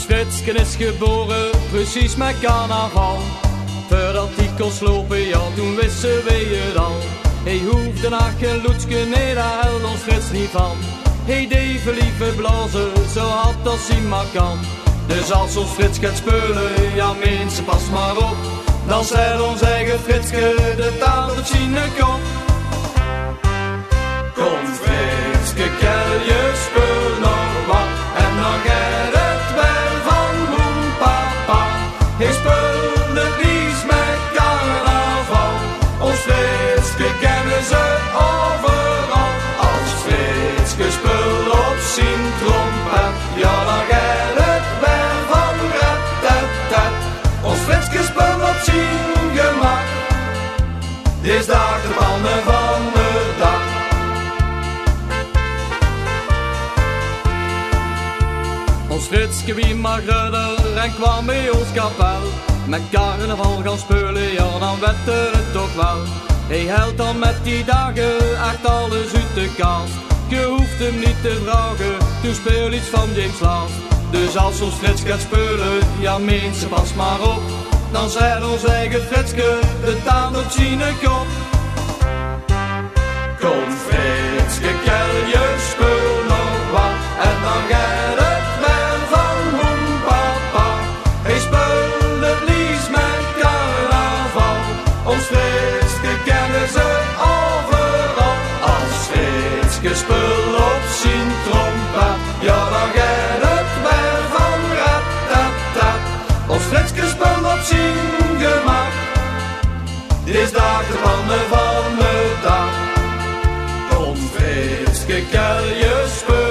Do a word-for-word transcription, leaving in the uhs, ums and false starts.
Fritsken is geboren, precies met carnaval. Voordat die kon slopen, ja, toen wisten we het al. Hij hoefde naar geen loetske, nee, daar held ons Frits niet van. Hij deed lieve blazen, zo had als hij maar kan. Dus als ons Frits gaat spelen, ja mensen, pas maar op. Dan zet ons eigen Fritske de taal op zijn kop. Kom Fritske, kel je spul nog wat, en dan gaat het wel van moe papa. Hij speelt het liefst met carnaval. Ons Fritske kennen ze overal. Als Fritske speelt op zijn trompet, ja dan gaat het wel van rat-tat-tat. Ons Fritske speelt op zijn gemak. Dit is daar de pannen van de dag. Ons Fritske wie mag redder en kwam bij ons kapel. Met carnaval gaan spelen, ja dan wette het toch wel. Hij helpt dan met die dagen echt alles uit de kast. Je hoeft hem niet te vragen, toen speel iets van James Last. Dus als ons Frits gaat spelen, ja mensen pas maar op. Dan zet ons eigen Fritske de taal op zijn kop. Kom Fritske, kel je spul nog wat, en dan gaat het wel van moe papa. Hij speelt het liefst met carnaval. Ons Fritske kennen ze overal. Als Fritske speelt op zijn trompet, ja dan gaat het wel van rat-tat-tat. Ons Fritske speelt op zijn gemak. Dit is daar de pannen van de dag. Kom Fritske, kel je spul